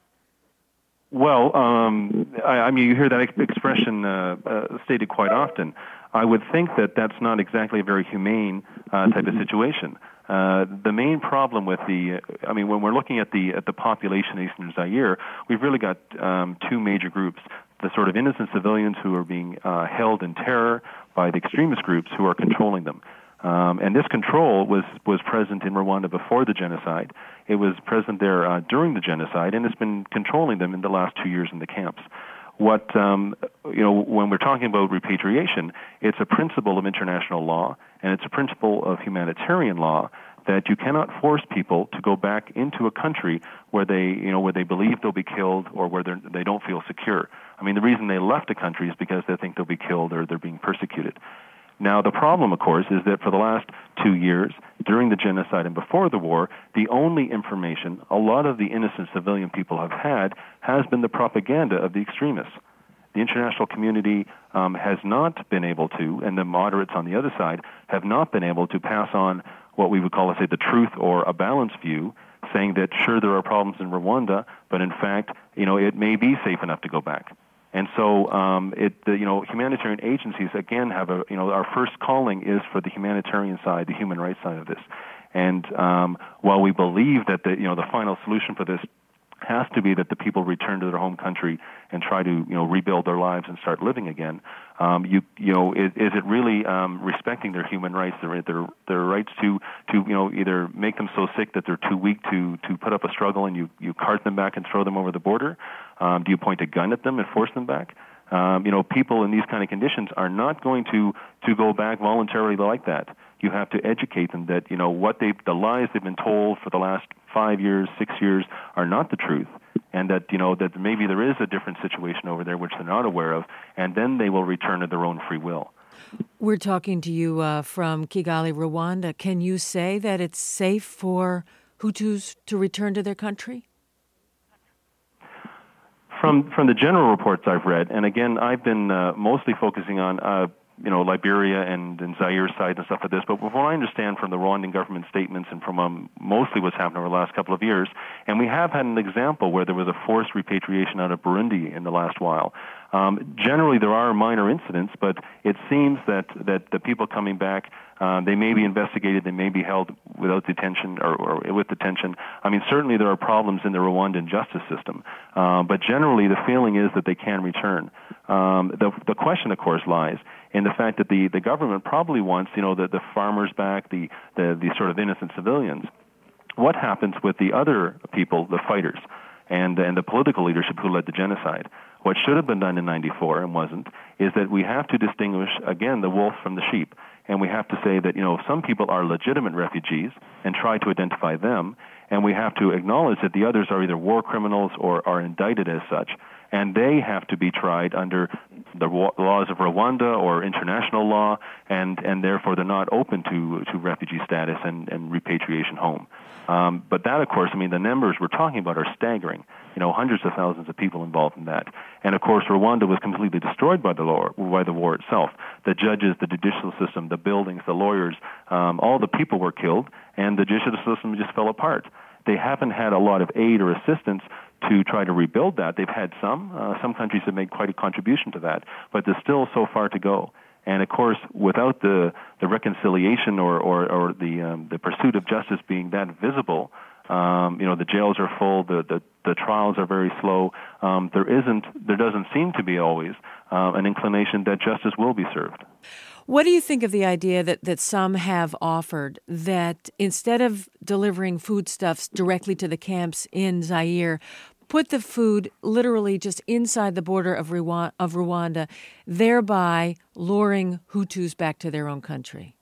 Well, um, I, I mean, you hear that ex- expression uh, uh, stated quite often. I would think that that's not exactly a very humane uh, type of situation. Uh, the main problem with the, I mean, when we're looking at the at the population in Eastern Zaire, we've really got um, two major groups: the sort of innocent civilians who are being uh, held in terror by the extremist groups who are controlling them. Um, and this control was, was present in Rwanda before the genocide. It was present there uh, during the genocide, and it's been controlling them in the last two years in the camps. What, um, you know, when we're talking about repatriation, it's a principle of international law, and it's a principle of humanitarian law that you cannot force people to go back into a country where they, you know, where they believe they'll be killed or where they're, they don't feel secure. I mean, the reason they left a country is because they think they'll be killed or they're being persecuted. Now, the problem, of course, is that for the last two years, during the genocide and before the war, the only information a lot of the innocent civilian people have had has been the propaganda of the extremists. The international community um, has not been able to, and the moderates on the other side have not been able to pass on what we would call, let's say, the truth or a balanced view, saying that, sure, there are problems in Rwanda, but in fact, you know, it may be safe enough to go back. And so, um, it, the, you know, humanitarian agencies, again, have a, you know, our first calling is for the humanitarian side, the human rights side of this. And um, while we believe that the, you know, the final solution for this has to be that the people return to their home country and try to, you know, rebuild their lives and start living again, um, you, you know, is, is it really um, respecting their human rights, their, their, their rights to, to, you know, either make them so sick that they're too weak to, to put up a struggle and you, you cart them back and throw them over the border? Um, do you point a gun at them and force them back? Um, you know, people in these kind of conditions are not going to, to go back voluntarily like that. You have to educate them that, you know, what they, the lies they've been told for the last five years, six years are not the truth, and that, you know, that maybe there is a different situation over there which they're not aware of, and then they will return to their own free will. We're talking to you uh, from Kigali, Rwanda. Can you say that it's safe for Hutus to return to their country? From from the general reports I've read, and again, I've been uh, mostly focusing on uh, you know Liberia and, and Zaire's side and stuff like this. But from what I understand from the Rwandan government statements and from um, mostly what's happened over the last couple of years, and we have had an example where there was a forced repatriation out of Burundi in the last while. Um, generally, there are minor incidents, but it seems that that the people coming back, uh, they may be investigated, they may be held without detention or, or with detention. I mean, certainly there are problems in the Rwandan justice system, uh, but generally the feeling is that they can return. Um, the the question, of course, lies in the fact that the, the government probably wants, you know, the, the farmers back, the, the the sort of innocent civilians. What happens with the other people, the fighters, and and the political leadership who led the genocide? What should have been done in ninety-four and wasn't is that we have to distinguish, again, the wolf from the sheep. And we have to say that, you know, some people are legitimate refugees and try to identify them. And we have to acknowledge that the others are either war criminals or are indicted as such. And they have to be tried under the laws of Rwanda or international law, and, and therefore they're not open to, to refugee status and, and repatriation home. Um, but that, of course, I mean, the numbers we're talking about are staggering. You know, hundreds of thousands of people involved in that. And, of course, Rwanda was completely destroyed by the war, by the war itself. The judges, the judicial system, the buildings, the lawyers, um, all the people were killed, and the judicial system just fell apart. They haven't had a lot of aid or assistance to try to rebuild that. They've had some. Uh, some countries have made quite a contribution to that, but there's still so far to go. And, of course, without the, the reconciliation or, or, or the, um, the pursuit of justice being that visible, um, you know, the jails are full, the, the, the trials are very slow. Um, there isn't, there doesn't seem to be always uh, an inclination that justice will be served. What do you think of the idea that, that some have offered that instead of delivering foodstuffs directly to the camps in Zaire, put the food literally just inside the border of Rwanda, of Rwanda, thereby luring Hutus back to their own country?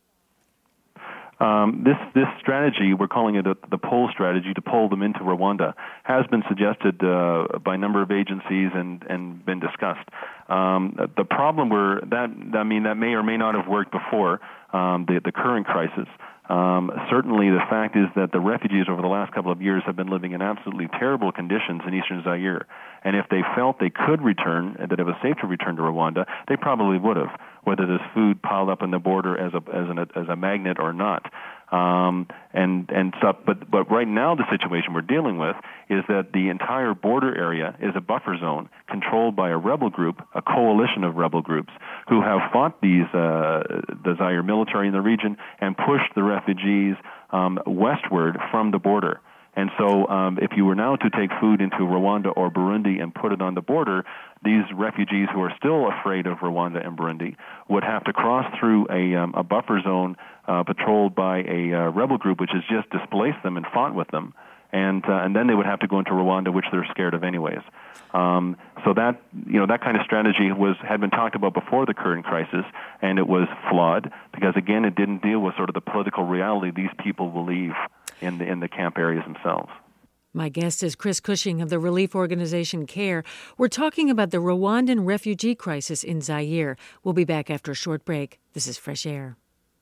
Um, this this strategy, we're calling it a, the pull strategy, to pull them into Rwanda, has been suggested uh, by a number of agencies and, and been discussed. Um, the problem where that I mean that may or may not have worked before um, the the current crisis. Um, certainly, the fact is that the refugees over the last couple of years have been living in absolutely terrible conditions in eastern Zaire. And if they felt they could return, and that it was safe to return to Rwanda, they probably would have, whether there's food piled up on the border as a as, an, as a magnet or not. Um, and and so, but but right now the situation we're dealing with is that the entire border area is a buffer zone controlled by a rebel group, a coalition of rebel groups who have fought these uh, the Zaire military in the region and pushed the refugees um, westward from the border. And so um, if you were now to take food into Rwanda or Burundi and put it on the border, these refugees who are still afraid of Rwanda and Burundi would have to cross through a, um, a buffer zone uh, patrolled by a uh, rebel group which has just displaced them and fought with them. And uh, and then they would have to go into Rwanda, which they're scared of anyways. Um, so that you know that kind of strategy was had been talked about before the current crisis, and it was flawed because again it didn't deal with sort of the political reality these people believe in the in the camp areas themselves. My guest is Chris Cushing of the relief organization CARE. We're talking about the Rwandan refugee crisis in Zaire. We'll be back after a short break. This is Fresh Air.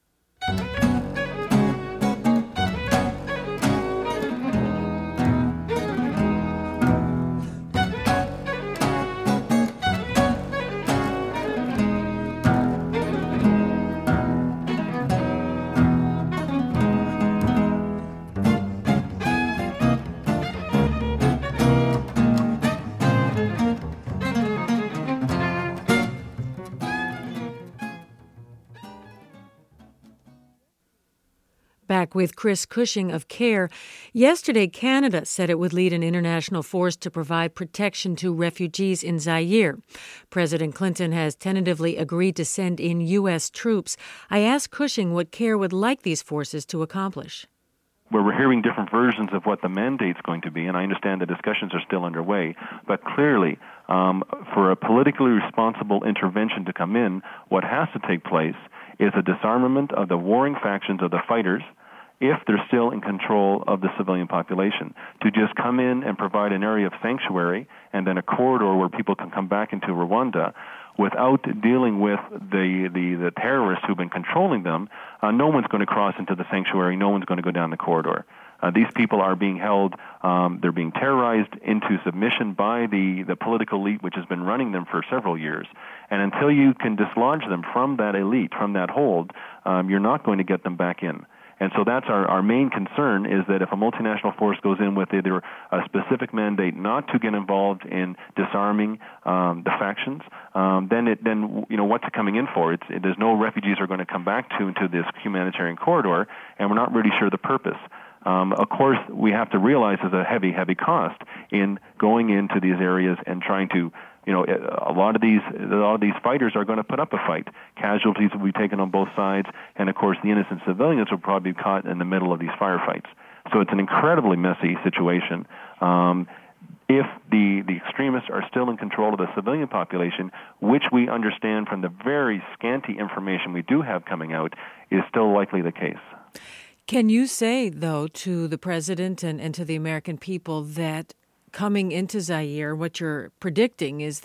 Back with Chris Cushing of CARE. Yesterday, Canada said it would lead an international force to provide protection to refugees in Zaire. President Clinton has tentatively agreed to send in U S troops. I asked Cushing what CARE would like these forces to accomplish. Where we're hearing different versions of what the mandate's going to be, and I understand the discussions are still underway, but clearly, um, for a politically responsible intervention to come in, what has to take place is a disarmament of the warring factions of the fighters, if they're still in control of the civilian population. To just come in and provide an area of sanctuary and then a corridor where people can come back into Rwanda without dealing with the, the, the terrorists who've been controlling them, uh, no one's going to cross into the sanctuary, no one's going to go down the corridor. Uh, these people are being held, um, they're being terrorized into submission by the, the political elite which has been running them for several years. And until you can dislodge them from that elite, from that hold, um, you're not going to get them back in. And so that's our, our main concern, is that if a multinational force goes in with either a specific mandate not to get involved in disarming um, the factions, um, then it then you know what's it coming in for? It's, it, there's no refugees are going to come back to into this humanitarian corridor, and we're not really sure the purpose. Um, of course, we have to realize there's a heavy, heavy cost in going into these areas and trying to. You know, a lot of these a lot of these fighters are going to put up a fight. Casualties will be taken on both sides, and of course, the innocent civilians will probably be caught in the middle of these firefights. So it's an incredibly messy situation. Um, if the the extremists are still in control of the civilian population, which we understand from the very scanty information we do have coming out, is still likely the case. Can you say, though, to the president and, and to the American people that coming into Zaire, what you're predicting is that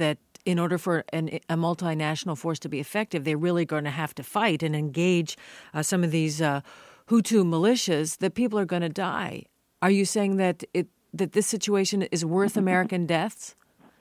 in order for an, a multinational force to be effective, they're really going to have to fight and engage uh, some of these uh, Hutu militias, that people are going to die. Are you saying that it that this situation is worth American deaths?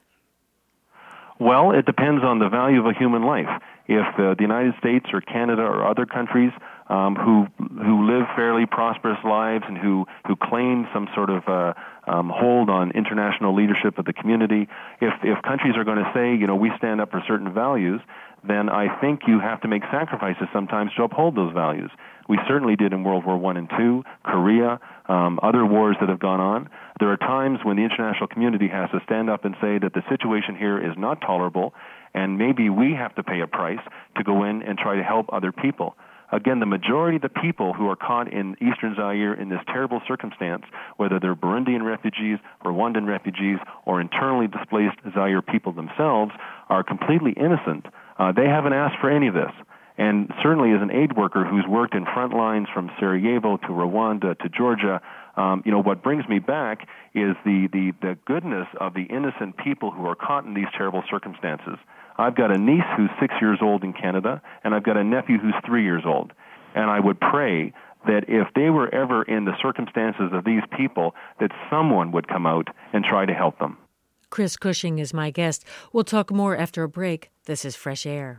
Well, it depends on the value of a human life. If uh, the United States or Canada or other countries um, who who live fairly prosperous lives and who, who claim some sort of uh, um, hold on international leadership of the community, if, if countries are going to say, you know, we stand up for certain values, then I think you have to make sacrifices sometimes to uphold those values. We certainly did in World War One and Two, Korea, um, other wars that have gone on. There are times when the international community has to stand up and say that the situation here is not tolerable, and maybe we have to pay a price to go in and try to help other people. Again, the majority of the people who are caught in eastern Zaire in this terrible circumstance, whether they're Burundian refugees, Rwandan refugees, or internally displaced Zaire people themselves, are completely innocent. Uh, they haven't asked for any of this. And certainly as an aid worker who's worked in front lines from Sarajevo to Rwanda to Georgia, um, you know, what brings me back is the, the, the goodness of the innocent people who are caught in these terrible circumstances. I've got a niece who's six years old in Canada, and I've got a nephew who's three years old. And I would pray that if they were ever in the circumstances of these people, that someone would come out and try to help them. Chris Cushing is my guest. We'll talk more after a break. This is Fresh Air.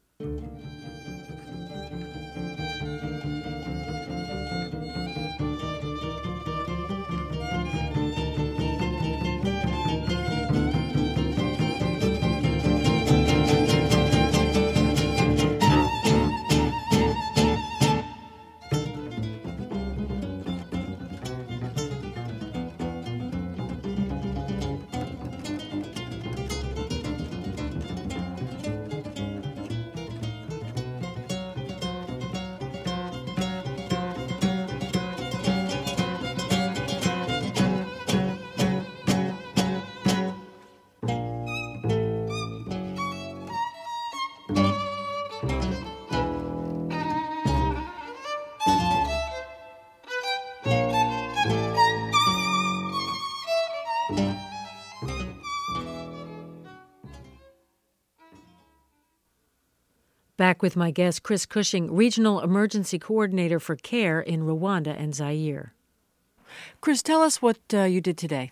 Back with my guest, Chris Cushing, Regional Emergency Coordinator for CARE in Rwanda and Zaire. Chris, tell us what uh, you did today.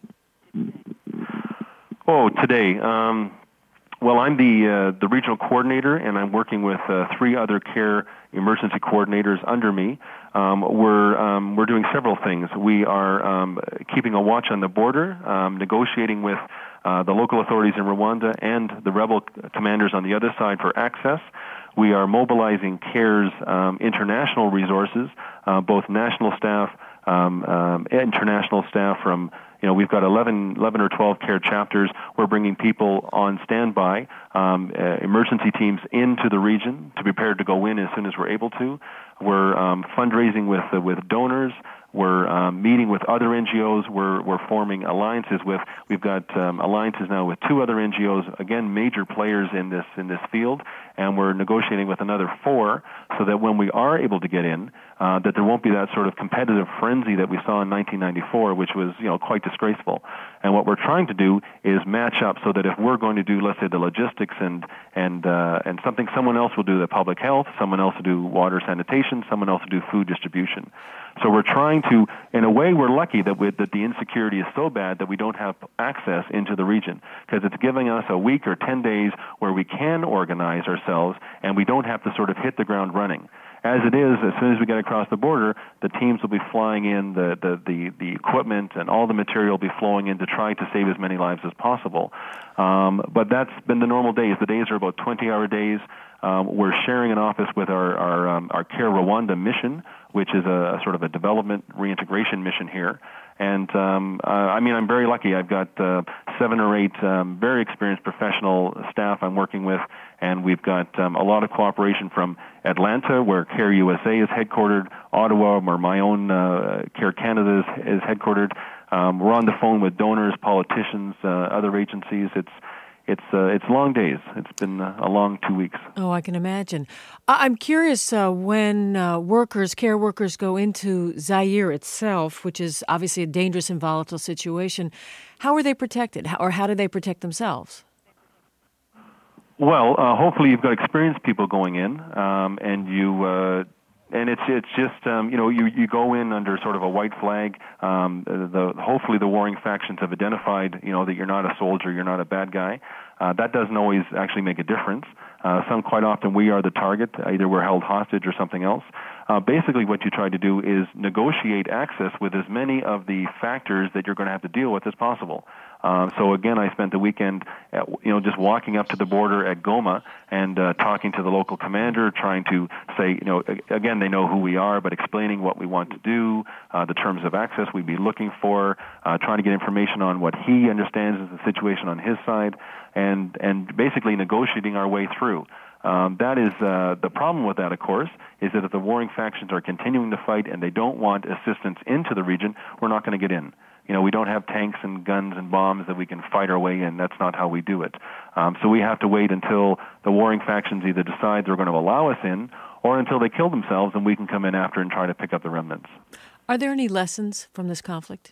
Oh, today. Um, well, I'm the uh, the regional coordinator, and I'm working with uh, three other CARE emergency coordinators under me. Um, we're um, we're doing several things. We are um, keeping a watch on the border, um, negotiating with uh, the local authorities in Rwanda and the rebel commanders on the other side for access. We are mobilizing CARE's um, international resources, uh, both national staff, um, um, international staff from. You know, we've got eleven, eleven or twelve CARE chapters. We're bringing people on standby, um, uh, emergency teams into the region to be prepared to go in as soon as we're able to. We're um, fundraising with uh, with donors. We're um, meeting with other N G Os. We're we're forming alliances with. We've got um, alliances now with two other N G Os. Again, major players in this in this field, and we're negotiating with another four, so that when we are able to get in, uh, that there won't be that sort of competitive frenzy that we saw in nineteen ninety-four, which was you know quite disgraceful. And what we're trying to do is match up so that if we're going to do, let's say, the logistics and and uh, and something, someone else will do the public health, someone else will do water sanitation, someone else will do food distribution. So we're trying to, in a way, we're lucky that we, that the insecurity is so bad that we don't have access into the region, because it's giving us a week or ten days where we can organize ourselves and we don't have to sort of hit the ground running. As it is, as soon as we get across the border, the teams will be flying in, the, the, the, the equipment and all the material will be flowing in to try to save as many lives as possible. Um, but that's been the normal days. The days are about twenty-hour days. Um, we're sharing an office with our our, um, our CARE Rwanda mission, which is a, a sort of a development reintegration mission here. And um, uh, I mean, I'm very lucky. I've got uh, seven or eight um, very experienced professional staff I'm working with, and we've got um, a lot of cooperation from Atlanta, where CARE U S A is headquartered, Ottawa, where my own uh, CARE Canada is, is headquartered. Um, we're on the phone with donors, politicians, uh, other agencies. It's It's uh, it's long days. It's been uh, a long two weeks. Oh, I can imagine. I'm curious, uh, when uh, workers, care workers go into Zaire itself, which is obviously a dangerous and volatile situation, how are they protected, how, or how do they protect themselves? Well, uh, hopefully you've got experienced people going in, um, and you. Uh, And it's it's just um, you know you, you go in under sort of a white flag. Um, the hopefully the warring factions have identified you know that you're not a soldier, you're not a bad guy. Uh, that doesn't always actually make a difference. Uh, some quite often we are the target, either we're held hostage or something else. Uh, basically, what you try to do is negotiate access with as many of the factors that you're going to have to deal with as possible. Uh, so again, I spent the weekend, at, you know, just walking up to the border at Goma and uh, talking to the local commander, trying to say, you know, again, they know who we are, but explaining what we want to do, uh, the terms of access we'd be looking for, uh, trying to get information on what he understands is the situation on his side, and and basically negotiating our way through. Um, that is uh, the problem with that, of course, is that if the warring factions are continuing to fight and they don't want assistance into the region, we're not going to get in. You know, we don't have tanks and guns and bombs that we can fight our way in. That's not how we do it. Um, so we have to wait until the warring factions either decide they're going to allow us in or until they kill themselves and we can come in after and try to pick up the remnants. Are there any lessons from this conflict?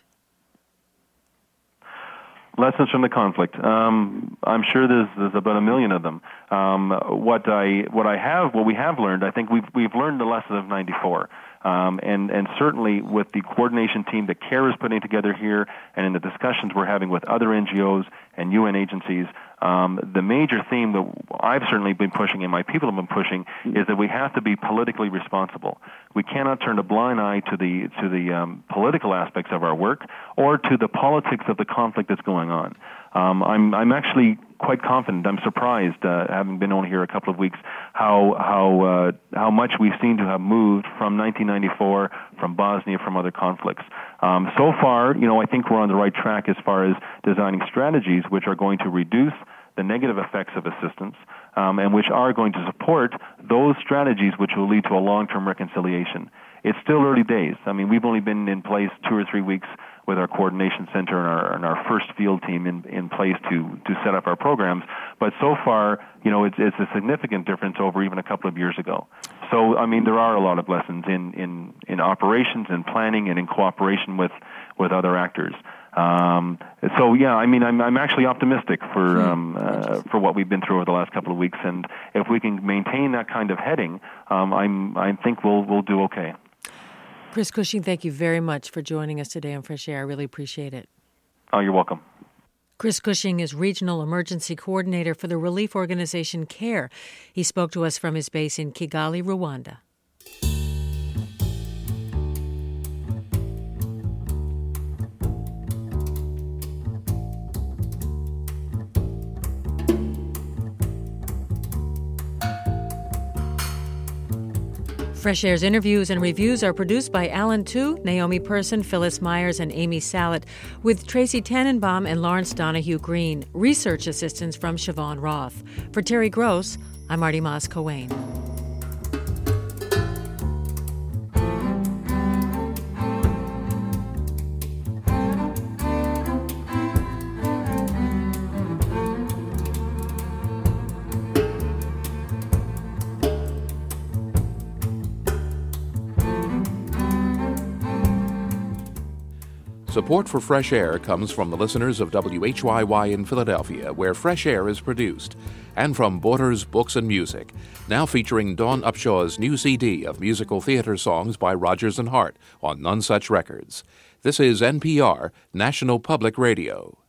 Lessons from the conflict. Um, I'm sure there's, there's about a million of them. Um, what I what I have, what we have learned, I think we've we've learned the lesson of ninety-four. Um, and, and certainly with the coordination team that CARE is putting together here and in the discussions we're having with other N G Os and U N agencies, um, the major theme that I've certainly been pushing and my people have been pushing is that we have to be politically responsible. We cannot turn a blind eye to the, to the um, political aspects of our work or to the politics of the conflict that's going on. Um, I'm, I'm actually quite confident. I'm surprised, uh, having been on here a couple of weeks, how how uh, how much we seem to have moved from nineteen ninety-four, from Bosnia, from other conflicts. Um, so far, you know, I think we're on the right track as far as designing strategies which are going to reduce the negative effects of assistance, um, and which are going to support those strategies which will lead to a long-term reconciliation. It's still early days. I mean, we've only been in place two or three weeks with our coordination center and our, and our first field team in, in place to, to set up our programs. But so far, you know, it's, it's a significant difference over even a couple of years ago. So, I mean, there are a lot of lessons in, in, in operations and planning and in cooperation with, with other actors. Um, so, yeah, I mean, I'm, I'm actually optimistic for um, uh, for what we've been through over the last couple of weeks. And if we can maintain that kind of heading, um, I'm, I think we'll, we'll do okay. Chris Cushing, thank you very much for joining us today on Fresh Air. I really appreciate it. Oh, you're welcome. Chris Cushing is Regional Emergency Coordinator for the relief organization CARE. He spoke to us from his base in Kigali, Rwanda. Fresh Air's interviews and reviews are produced by Alan Tu, Naomi Person, Phyllis Myers, and Amy Salet, with Tracy Tannenbaum and Lawrence Donahue Green. Research assistance from Siobhan Roth. For Terry Gross, I'm Marty Moss-Coane. Support for Fresh Air comes from the listeners of W H Y Y in Philadelphia, where Fresh Air is produced, and from Borders Books and Music, now featuring Dawn Upshaw's new C D of musical theater songs by Rodgers and Hart on None Such Records. This is N P R, National Public Radio.